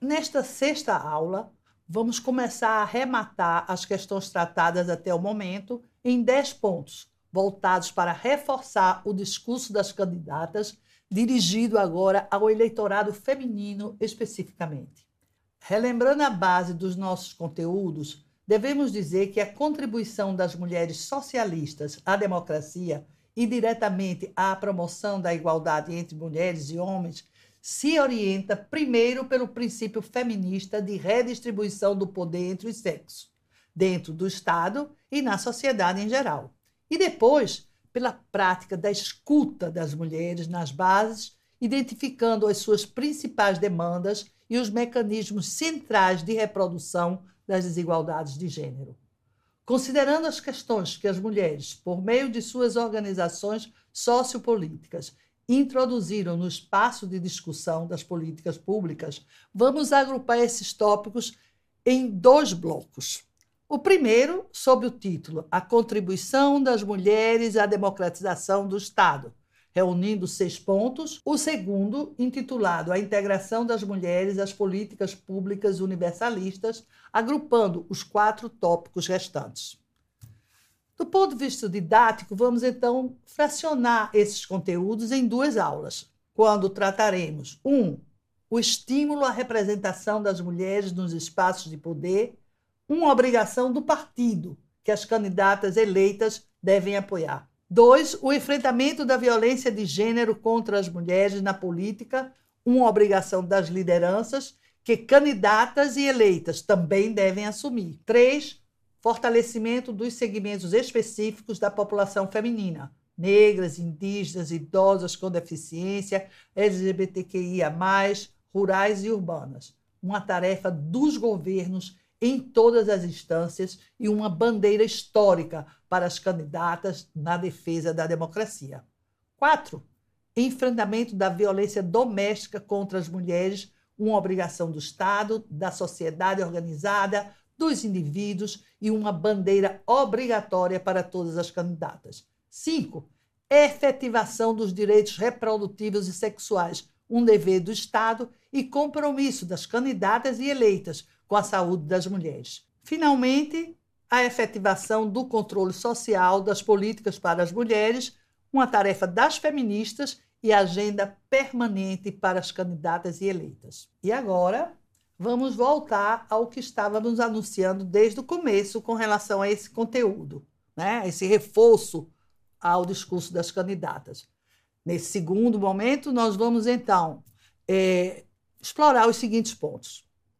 Nesta sexta aula, vamos começar a arrematar as questões tratadas até o momento em 10 pontos, voltados para reforçar o discurso das candidatas, dirigido agora ao eleitorado feminino especificamente. Relembrando a base dos nossos conteúdos, devemos dizer que a contribuição das mulheres socialistas à democracia e diretamente à promoção da igualdade entre mulheres e homens se orienta primeiro pelo princípio feminista de redistribuição do poder entre os sexos, dentro do Estado e na sociedade em geral. E depois, pela prática da escuta das mulheres nas bases, identificando as suas principais demandas e os mecanismos centrais de reprodução das desigualdades de gênero. Considerando as questões que as mulheres, por meio de suas organizações sociopolíticas, introduziram no espaço de discussão das políticas públicas, vamos agrupar esses tópicos em 2 blocos. O primeiro, sob o título A Contribuição das Mulheres à Democratização do Estado, reunindo 6 pontos. O segundo, intitulado A Integração das Mulheres às Políticas Públicas Universalistas, agrupando os 4 tópicos restantes. Do ponto de vista didático, vamos então fracionar esses conteúdos em 2 aulas, quando trataremos 1. O estímulo à representação das mulheres nos espaços de poder, uma obrigação do partido que as candidatas eleitas devem apoiar. 2. O enfrentamento da violência de gênero contra as mulheres na política, uma obrigação das lideranças que candidatas e eleitas também devem assumir. 3. Fortalecimento dos segmentos específicos da população feminina, negras, indígenas, idosas com deficiência, LGBTQIA+, rurais e urbanas. Uma tarefa dos governos em todas as instâncias e uma bandeira histórica para as candidatas na defesa da democracia. 4. Enfrentamento da violência doméstica contra as mulheres, uma obrigação do Estado, da sociedade organizada, dos indivíduos e uma bandeira obrigatória para todas as candidatas. 5. Efetivação dos direitos reprodutivos e sexuais, um dever do Estado e compromisso das candidatas e eleitas com a saúde das mulheres. Finalmente, a efetivação do controle social das políticas para as mulheres, uma tarefa das feministas e agenda permanente para as candidatas e eleitas. E agora, vamos voltar ao que estávamos anunciando desde o começo com relação a esse conteúdo, né? Esse reforço ao discurso das candidatas. Nesse segundo momento, nós vamos, então, explorar os seguintes pontos.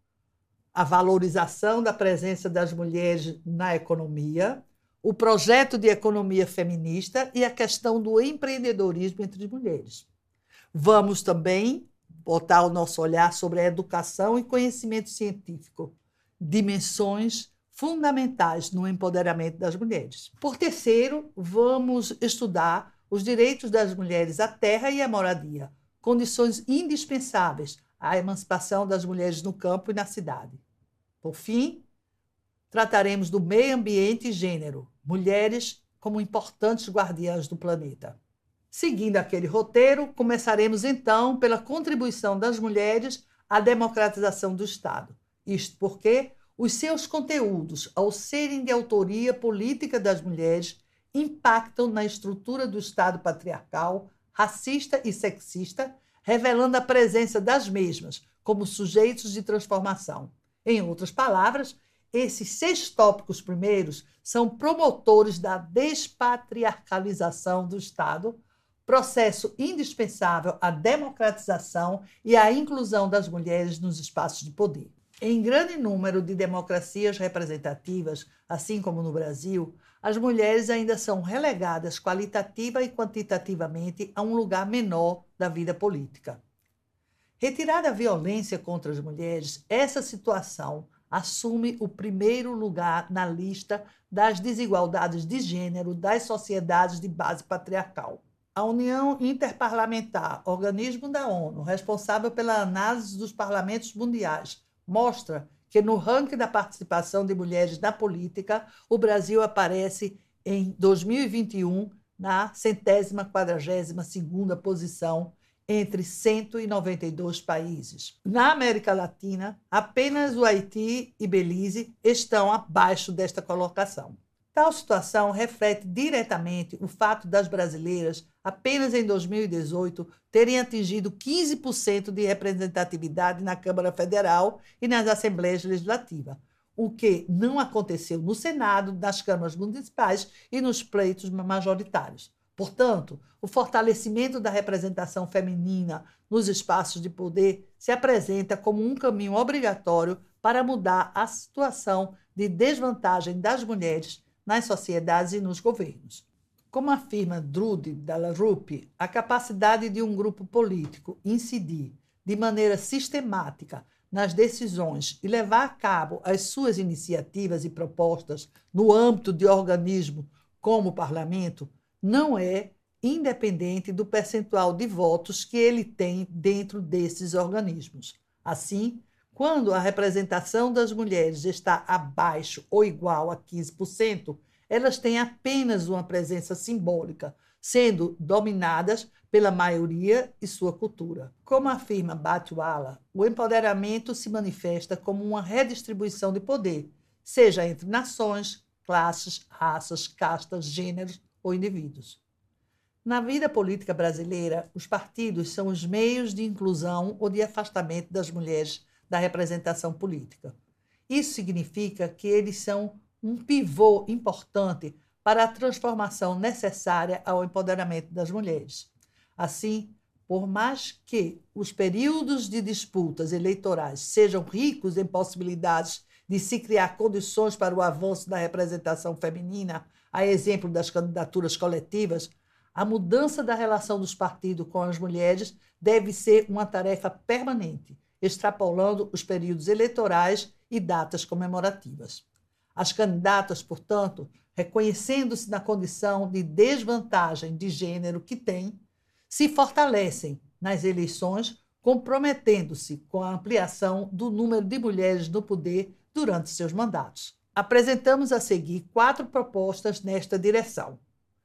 A valorização da presença das mulheres na economia, o projeto de economia feminista e a questão do empreendedorismo entre mulheres. Vamos também botar o nosso olhar sobre a educação e conhecimento científico, dimensões fundamentais no empoderamento das mulheres. Por terceiro, vamos estudar os direitos das mulheres à terra e à moradia, condições indispensáveis à emancipação das mulheres no campo e na cidade. Por fim, trataremos do meio ambiente e gênero, mulheres como importantes guardiãs do planeta. Seguindo aquele roteiro, começaremos então pela contribuição das mulheres à democratização do Estado. Isto porque os seus conteúdos, ao serem de autoria política das mulheres, impactam na estrutura do Estado patriarcal, racista e sexista, revelando a presença das mesmas como sujeitos de transformação. Em outras palavras, esses 6 tópicos primeiros são promotores da despatriarcalização do Estado, processo indispensável à democratização e à inclusão das mulheres nos espaços de poder. Em grande número de democracias representativas, assim como no Brasil, as mulheres ainda são relegadas qualitativa e quantitativamente a um lugar menor da vida política. Retirada a violência contra as mulheres, essa situação assume o primeiro lugar na lista das desigualdades de gênero das sociedades de base patriarcal. A União Interparlamentar, organismo da ONU, responsável pela análise dos parlamentos mundiais, mostra que no ranking da participação de mulheres na política, o Brasil aparece em 2021 na 142ª posição entre 192 países. Na América Latina, apenas o Haiti e Belize estão abaixo desta colocação. Tal situação reflete diretamente o fato das brasileiras, apenas em 2018, terem atingido 15% de representatividade na Câmara Federal e nas Assembleias Legislativas, o que não aconteceu no Senado, nas câmaras municipais e nos pleitos majoritários. Portanto, o fortalecimento da representação feminina nos espaços de poder se apresenta como um caminho obrigatório para mudar a situação de desvantagem das mulheres nas sociedades e nos governos. Como afirma Drude Dalarup, a capacidade de um grupo político incidir de maneira sistemática nas decisões e levar a cabo as suas iniciativas e propostas no âmbito de organismos como o Parlamento não é independente do percentual de votos que ele tem dentro desses organismos. Assim, quando a representação das mulheres está abaixo ou igual a 15%, elas têm apenas uma presença simbólica, sendo dominadas pela maioria e sua cultura. Como afirma Batwala, o empoderamento se manifesta como uma redistribuição de poder, seja entre nações, classes, raças, castas, gêneros ou indivíduos. Na vida política brasileira, os partidos são os meios de inclusão ou de afastamento das mulheres da representação política. Isso significa que eles são um pivô importante para a transformação necessária ao empoderamento das mulheres. Assim, por mais que os períodos de disputas eleitorais sejam ricos em possibilidades de se criar condições para o avanço da representação feminina, a exemplo das candidaturas coletivas, a mudança da relação dos partidos com as mulheres deve ser uma tarefa permanente, extrapolando os períodos eleitorais e datas comemorativas. As candidatas, portanto, reconhecendo-se na condição de desvantagem de gênero que têm, se fortalecem nas eleições, comprometendo-se com a ampliação do número de mulheres no poder durante seus mandatos. Apresentamos a seguir 4 propostas nesta direção: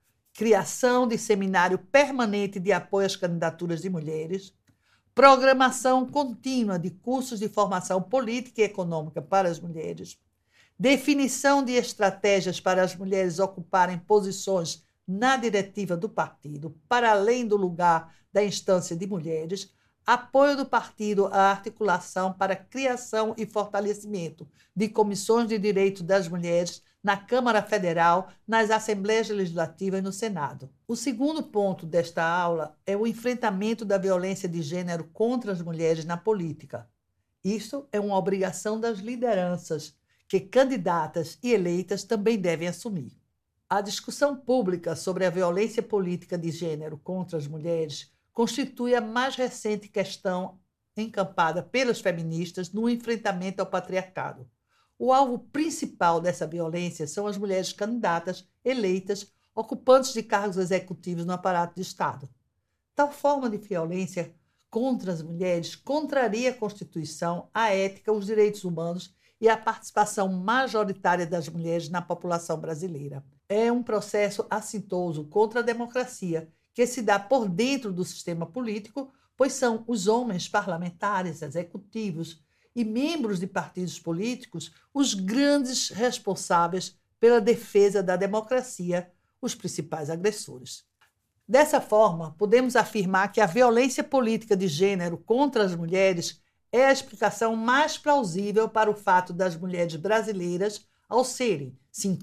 criação de seminário permanente de apoio às candidaturas de mulheres, programação contínua de cursos de formação política e econômica para as mulheres, definição de estratégias para as mulheres ocuparem posições na diretiva do partido, para além do lugar da instância de mulheres, apoio do partido à articulação para a criação e fortalecimento de comissões de direitos das mulheres na Câmara Federal, nas Assembleias Legislativas e no Senado. O segundo ponto desta aula é o enfrentamento da violência de gênero contra as mulheres na política. Isso é uma obrigação das lideranças, que candidatas e eleitas também devem assumir. A discussão pública sobre a violência política de gênero contra as mulheres constitui a mais recente questão encampada pelas feministas no enfrentamento ao patriarcado. O alvo principal dessa violência são as mulheres candidatas, eleitas, ocupantes de cargos executivos no aparato de Estado. Tal forma de violência contra as mulheres contraria a Constituição, a ética, os direitos humanos e a participação majoritária das mulheres na população brasileira. É um processo assintoso contra a democracia, que se dá por dentro do sistema político, pois são os homens parlamentares, executivos e membros de partidos políticos os grandes responsáveis pela defesa da democracia, os principais agressores. Dessa forma, podemos afirmar que a violência política de gênero contra as mulheres é a explicação mais plausível para o fato das mulheres brasileiras, ao serem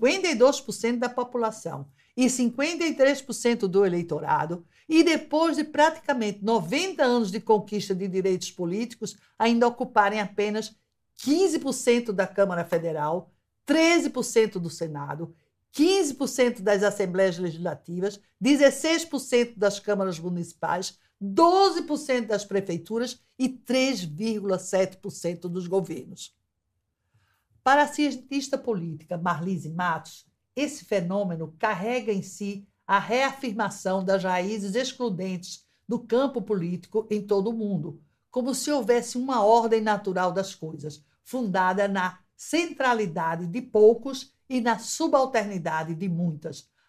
52% da população e 53% do eleitorado, e depois de praticamente 90 anos de conquista de direitos políticos, ainda ocuparem apenas 15% da Câmara Federal, 13% do Senado, 15% das Assembleias Legislativas, 16% das câmaras municipais, 12% das prefeituras e 3,7% dos governos. Para a cientista política Marlise Matos, esse fenômeno carrega em si a reafirmação das raízes excludentes do campo político em todo o mundo, como se houvesse uma ordem natural das coisas, fundada na centralidade de poucos e na subalternidade de muitas,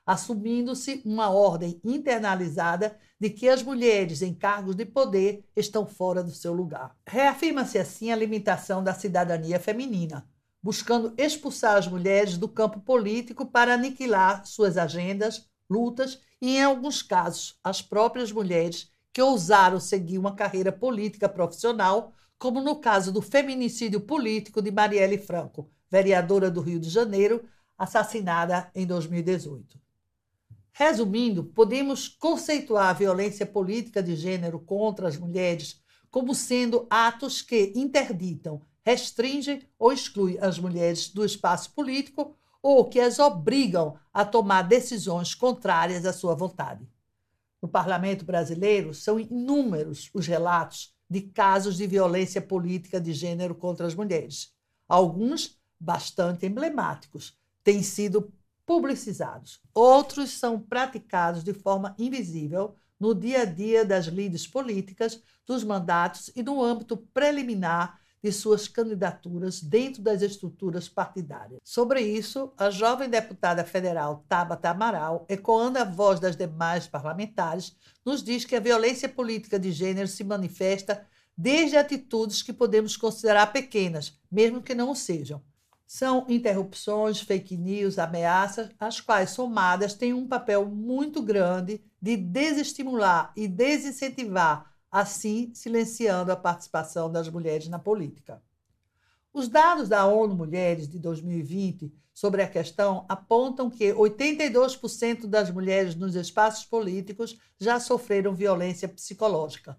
assumindo-se uma ordem internalizada de que as mulheres em cargos de poder estão fora do seu lugar. Reafirma-se assim a limitação da cidadania feminina, buscando expulsar as mulheres do campo político para aniquilar suas agendas, lutas e, em alguns casos, as próprias mulheres que ousaram seguir uma carreira política profissional, como no caso do feminicídio político de Marielle Franco, vereadora do Rio de Janeiro, assassinada em 2018. Resumindo, podemos conceituar a violência política de gênero contra as mulheres como sendo atos que interditam, restringem ou excluem as mulheres do espaço político ou que as obrigam a tomar decisões contrárias à sua vontade. No parlamento brasileiro, são inúmeros os relatos de casos de violência política de gênero contra as mulheres. Alguns, bastante emblemáticos, têm sido publicizados. Outros são praticados de forma invisível no dia a dia das lides políticas, dos mandatos e no âmbito preliminar de suas candidaturas dentro das estruturas partidárias. Sobre isso, a jovem deputada federal Tabata Amaral, ecoando a voz das demais parlamentares, nos diz que a violência política de gênero se manifesta desde atitudes que podemos considerar pequenas, mesmo que não o sejam. São interrupções, fake news, ameaças, as quais, somadas, têm um papel muito grande de desestimular e desincentivar, assim silenciando a participação das mulheres na política. Os dados da ONU Mulheres de 2020 sobre a questão apontam que 82% das mulheres nos espaços políticos já sofreram violência psicológica,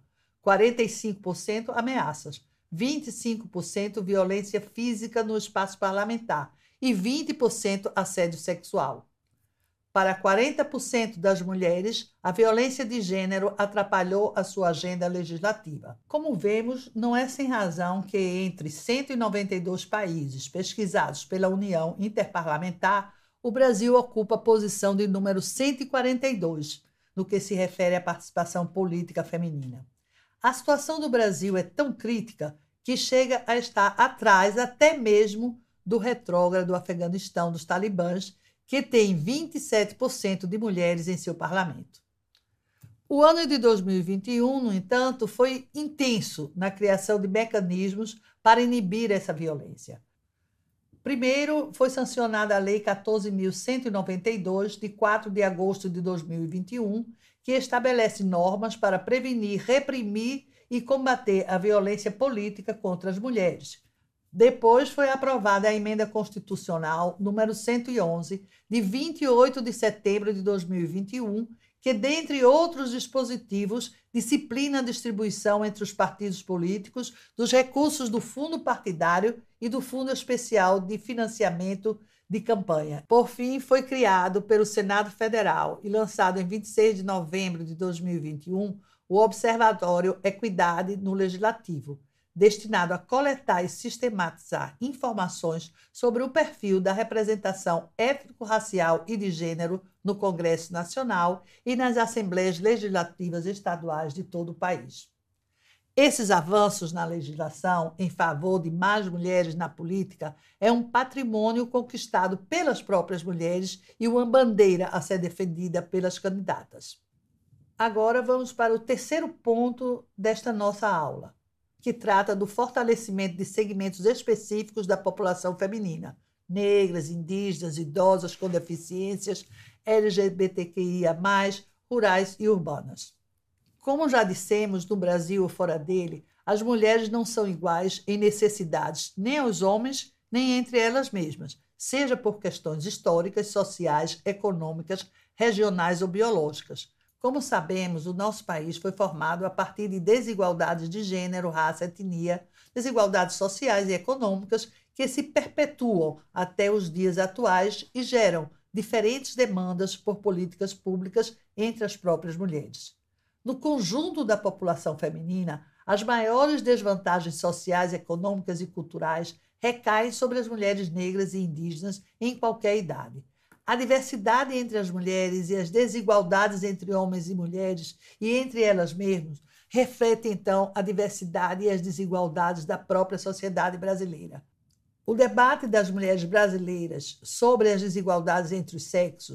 45% ameaças, 25% violência física no espaço parlamentar e 20% assédio sexual. Para 40% das mulheres, a violência de gênero atrapalhou a sua agenda legislativa. Como vemos, não é sem razão que entre 192 países pesquisados pela União Interparlamentar, o Brasil ocupa a posição de número 142 no que se refere à participação política feminina. A situação do Brasil é tão crítica que chega a estar atrás até mesmo do retrógrado Afeganistão dos talibãs, que tem 27% de mulheres em seu parlamento. O ano de 2021, no entanto, foi intenso na criação de mecanismos para inibir essa violência. Primeiro, foi sancionada a Lei 14.192, de 4 de agosto de 2021, que estabelece normas para prevenir, reprimir e combater a violência política contra as mulheres. Depois foi aprovada a Emenda Constitucional número 111, de 28 de setembro de 2021, que, dentre outros dispositivos, disciplina a distribuição entre os partidos políticos dos recursos do fundo partidário e do Fundo Especial de Financiamento de Campanha. Por fim, foi criado pelo Senado Federal e lançado em 26 de novembro de 2021 o Observatório Equidade no Legislativo, destinado a coletar e sistematizar informações sobre o perfil da representação étnico-racial e de gênero no Congresso Nacional e nas Assembleias Legislativas Estaduais de todo o país. Esses avanços na legislação em favor de mais mulheres na política é um patrimônio conquistado pelas próprias mulheres e uma bandeira a ser defendida pelas candidatas. Agora vamos para o terceiro ponto desta nossa aula, que trata do fortalecimento de segmentos específicos da população feminina, negras, indígenas, idosas com deficiências, LGBTQIA+, rurais e urbanas. Como já dissemos, no Brasil ou fora dele, as mulheres não são iguais em necessidades nem aos homens, nem entre elas mesmas, seja por questões históricas, sociais, econômicas, regionais ou biológicas. Como sabemos, o nosso país foi formado a partir de desigualdades de gênero, raça, etnia, desigualdades sociais e econômicas que se perpetuam até os dias atuais e geram diferentes demandas por políticas públicas entre as próprias mulheres. No conjunto da população feminina, as maiores desvantagens sociais, econômicas e culturais recaem sobre as mulheres negras e indígenas em qualquer idade. A diversidade entre as mulheres e as desigualdades entre homens e mulheres e entre elas mesmas refletem, então, a diversidade e as desigualdades da própria sociedade brasileira. O debate das mulheres brasileiras sobre as desigualdades entre os sexos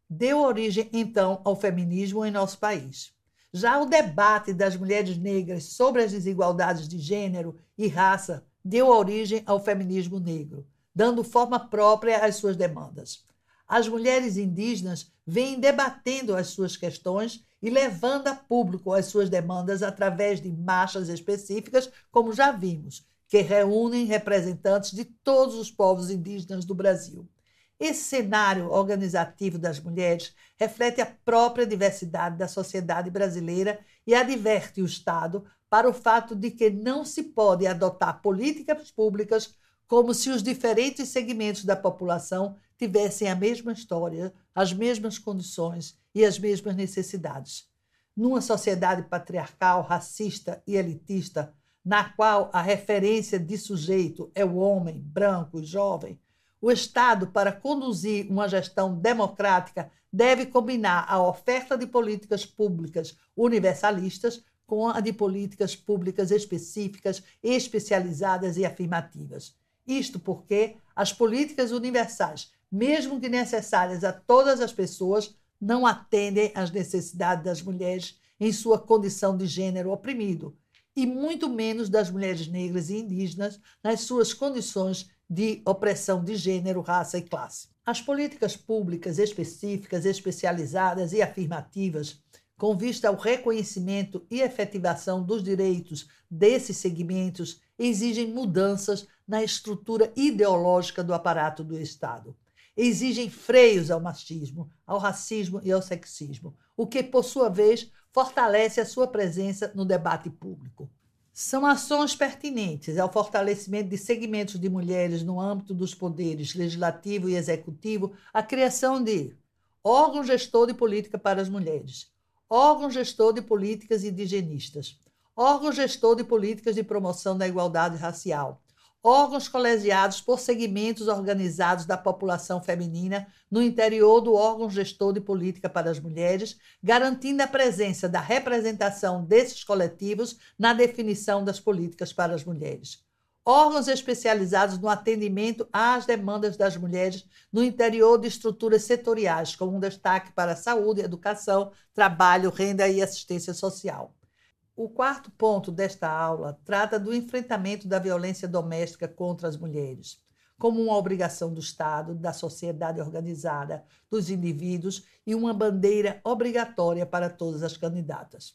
deu origem, então, ao feminismo em nosso país. Já o debate das mulheres negras sobre as desigualdades de gênero e raça deu origem ao feminismo negro, dando forma própria às suas demandas. As mulheres indígenas vêm debatendo as suas questões e levando a público as suas demandas através de marchas específicas, como já vimos, que reúnem representantes de todos os povos indígenas do Brasil. Esse cenário organizativo das mulheres reflete a própria diversidade da sociedade brasileira e adverte o Estado para o fato de que não se pode adotar políticas públicas como se os diferentes segmentos da população tivessem a mesma história, as mesmas condições e as mesmas necessidades. Numa sociedade patriarcal, racista e elitista, na qual a referência de sujeito é o homem branco e jovem, o Estado, para conduzir uma gestão democrática, deve combinar a oferta de políticas públicas universalistas com a de políticas públicas específicas, especializadas e afirmativas. Isto porque as políticas universais, mesmo que necessárias a todas as pessoas, não atendem às necessidades das mulheres em sua condição de gênero oprimido, e muito menos das mulheres negras e indígenas nas suas condições de opressão de gênero, raça e classe. As políticas públicas específicas, especializadas e afirmativas, com vista ao reconhecimento e efetivação dos direitos desses segmentos, exigem mudanças na estrutura ideológica do aparato do Estado. Exigem freios ao machismo, ao racismo e ao sexismo, o que, por sua vez, fortalece a sua presença no debate público. São ações pertinentes ao fortalecimento de segmentos de mulheres no âmbito dos poderes legislativo e executivo, a criação de órgão gestor de política para as mulheres, órgão gestor de políticas indigenistas, órgão gestor de políticas de promoção da igualdade racial, órgãos colegiados por segmentos organizados da população feminina no interior do órgão gestor de política para as mulheres, garantindo a presença da representação desses coletivos na definição das políticas para as mulheres. Órgãos especializados no atendimento às demandas das mulheres no interior de estruturas setoriais, com um destaque para a saúde, educação, trabalho, renda e assistência social. O quarto ponto desta aula trata do enfrentamento da violência doméstica contra as mulheres, como uma obrigação do Estado, da sociedade organizada, dos indivíduos e uma bandeira obrigatória para todas as candidatas.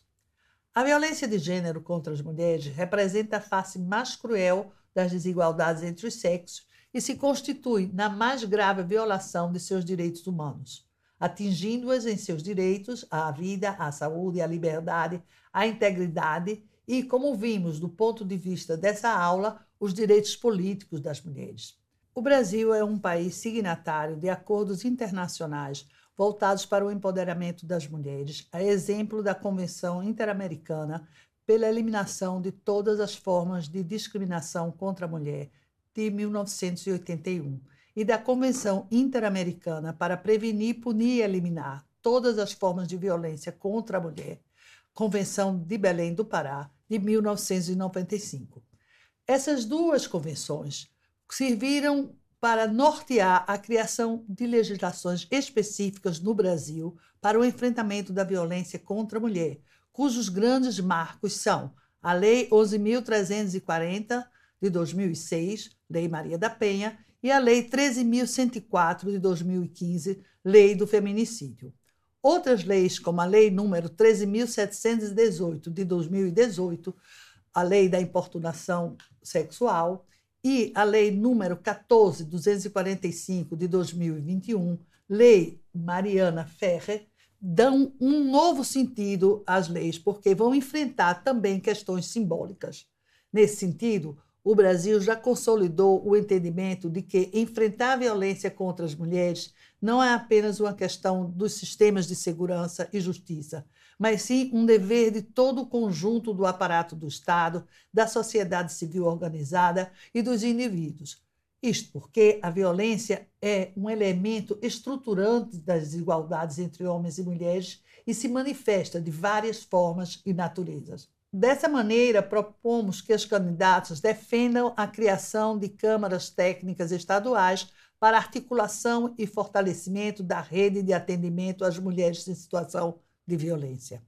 A violência de gênero contra as mulheres representa a face mais cruel das desigualdades entre os sexos e se constitui na mais grave violação de seus direitos humanos, atingindo-as em seus direitos à vida, à saúde, à liberdade, à integridade e, como vimos do ponto de vista dessa aula, os direitos políticos das mulheres. O Brasil é um país signatário de acordos internacionais voltados para o empoderamento das mulheres, a exemplo da Convenção Interamericana pela Eliminação de Todas as Formas de Discriminação contra a Mulher, de 1981, e da Convenção Interamericana para Prevenir, Punir e Eliminar Todas as Formas de Violência contra a Mulher, Convenção de Belém do Pará, de 1995. Essas duas convenções serviram para nortear a criação de legislações específicas no Brasil para o enfrentamento da violência contra a mulher, cujos grandes marcos são a Lei 11.340, de 2006, Lei Maria da Penha, e a Lei 13.104, de 2015, Lei do Feminicídio. Outras leis, como a Lei número 13.718, de 2018, a Lei da Importunação Sexual, e a Lei número 14.245, de 2021, Lei Mariana Ferrer, dão um novo sentido às leis, porque vão enfrentar também questões simbólicas. Nesse sentido, o Brasil já consolidou o entendimento de que enfrentar a violência contra as mulheres não é apenas uma questão dos sistemas de segurança e justiça, mas sim um dever de todo o conjunto do aparato do Estado, da sociedade civil organizada e dos indivíduos. Isto porque a violência é um elemento estruturante das desigualdades entre homens e mulheres e se manifesta de várias formas e naturezas. Dessa maneira, propomos que os candidatos defendam a criação de câmaras técnicas estaduais para articulação e fortalecimento da rede de atendimento às mulheres em situação de violência.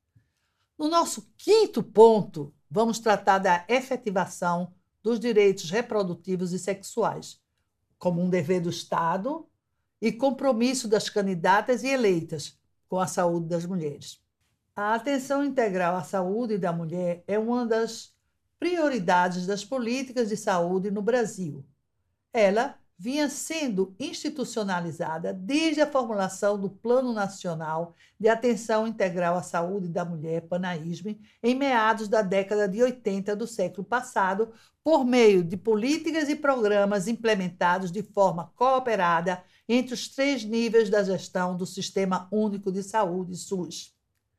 No nosso quinto ponto, vamos tratar da efetivação dos direitos reprodutivos e sexuais, como um dever do Estado e compromisso das candidatas e eleitas com a saúde das mulheres. A atenção integral à saúde da mulher é uma das prioridades das políticas de saúde no Brasil. Ela vinha sendo institucionalizada desde a formulação do Plano Nacional de Atenção Integral à Saúde da Mulher, PANAISM, em meados da década de 80 do século passado, por meio de políticas e programas implementados de forma cooperada entre os 3 níveis da gestão do Sistema Único de Saúde, SUS.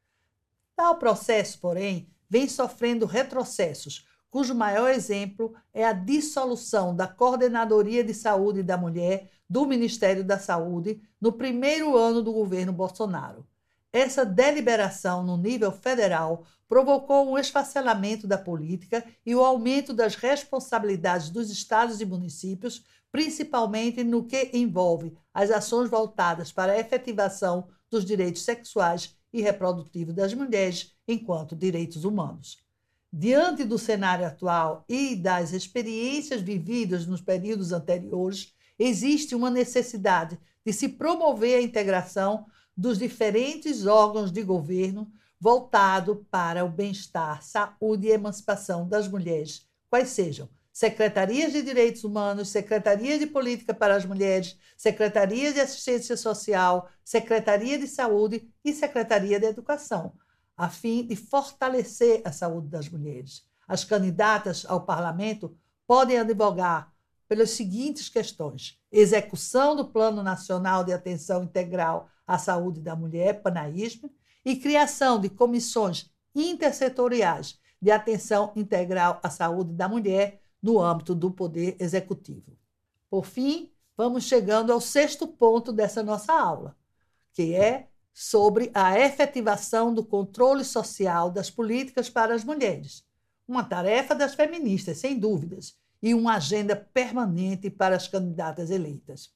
Tal processo, porém, vem sofrendo retrocessos, cujo maior exemplo é a dissolução da Coordenadoria de Saúde da Mulher do Ministério da Saúde no primeiro ano do governo Bolsonaro. Essa deliberação no nível federal provocou um esfacelamento da política e o aumento das responsabilidades dos estados e municípios, principalmente no que envolve as ações voltadas para a efetivação dos direitos sexuais e reprodutivos das mulheres enquanto direitos humanos. Diante do cenário atual e das experiências vividas nos períodos anteriores, existe uma necessidade de se promover a integração dos diferentes órgãos de governo voltado para o bem-estar, saúde e emancipação das mulheres, quais sejam secretarias de direitos humanos, secretarias de política para as mulheres, secretarias de assistência social, secretaria de saúde e secretaria de educação, a fim de fortalecer a saúde das mulheres. As candidatas ao parlamento podem advogar pelas seguintes questões: execução do Plano Nacional de Atenção Integral à Saúde da Mulher, PANAISM, e criação de comissões intersetoriais de atenção integral à saúde da mulher no âmbito do Poder Executivo. Por fim, vamos chegando ao 6º ponto dessa nossa aula, que é sobre a efetivação do controle social das políticas para as mulheres. Uma tarefa das feministas, sem dúvidas, e uma agenda permanente para as candidatas eleitas.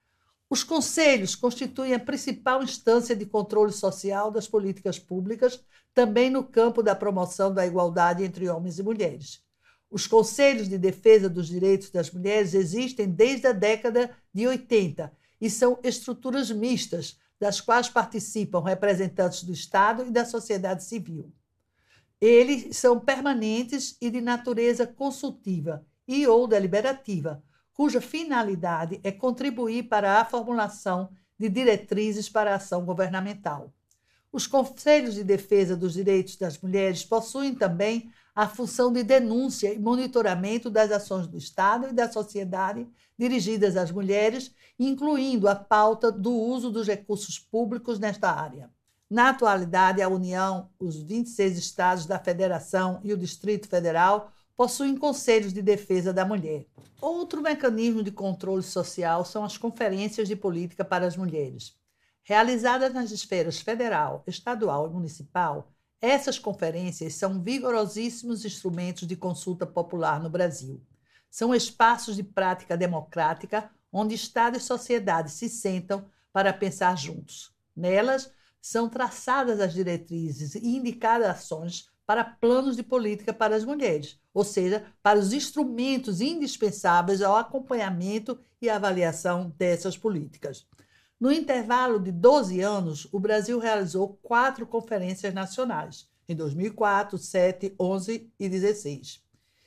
Os conselhos constituem a principal instância de controle social das políticas públicas, também no campo da promoção da igualdade entre homens e mulheres. Os conselhos de defesa dos direitos das mulheres existem desde a década de 80 e são estruturas mistas, das quais participam representantes do Estado e da sociedade civil. Eles são permanentes e de natureza consultiva e ou deliberativa, cuja finalidade é contribuir para a formulação de diretrizes para a ação governamental. Os conselhos de defesa dos direitos das mulheres possuem também a função de denúncia e monitoramento das ações do Estado e da sociedade dirigidas às mulheres, incluindo a pauta do uso dos recursos públicos nesta área. Na atualidade, a União, os 26 estados da Federação e o Distrito Federal possuem conselhos de defesa da mulher. Outro mecanismo de controle social são as conferências de política para as mulheres. Realizadas nas esferas federal, estadual e municipal, essas conferências são vigorosíssimos instrumentos de consulta popular no Brasil. São espaços de prática democrática onde Estado e sociedade se sentam para pensar juntos. Nelas, são traçadas as diretrizes e indicadas ações para planos de política para as mulheres, ou seja, para os instrumentos indispensáveis ao acompanhamento e avaliação dessas políticas. No intervalo de 12 anos, o Brasil realizou 4 conferências nacionais, em 2004, 2007, 2011 e 2016,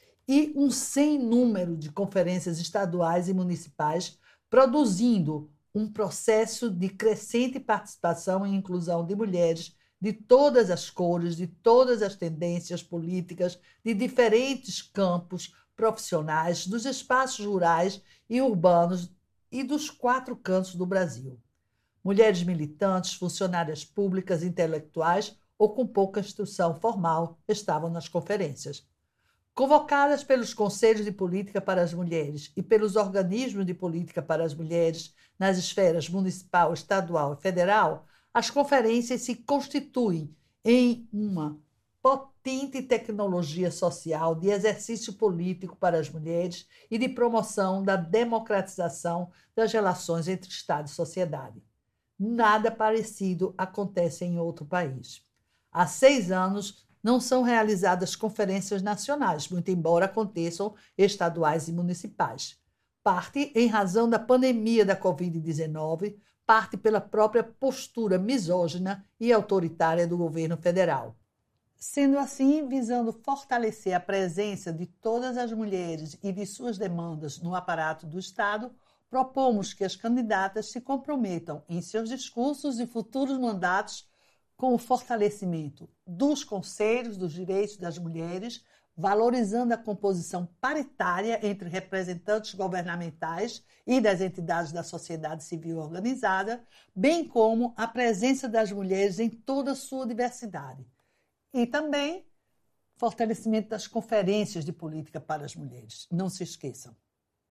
e um sem número de conferências estaduais e municipais, produzindo um processo de crescente participação e inclusão de mulheres de todas as cores, de todas as tendências políticas, de diferentes campos profissionais, dos espaços rurais e urbanos e dos 4 cantos do Brasil. Mulheres militantes, funcionárias públicas, intelectuais ou com pouca instrução formal estavam nas conferências. Convocadas pelos Conselhos de Política para as Mulheres e pelos organismos de política para as mulheres nas esferas municipal, estadual e federal, as conferências se constituem em uma potente tecnologia social de exercício político para as mulheres e de promoção da democratização das relações entre Estado e sociedade. Nada parecido acontece em outro país. Há 6 anos não são realizadas conferências nacionais, muito embora aconteçam estaduais e municipais. Parte em razão da pandemia da Covid-19, parte pela própria postura misógina e autoritária do governo federal. Sendo assim, visando fortalecer a presença de todas as mulheres e de suas demandas no aparato do Estado, propomos que as candidatas se comprometam em seus discursos e futuros mandatos com o fortalecimento dos conselhos dos direitos das mulheres, valorizando a composição paritária entre representantes governamentais e das entidades da sociedade civil organizada, bem como a presença das mulheres em toda a sua diversidade. E também fortalecimento das conferências de política para as mulheres. Não se esqueçam.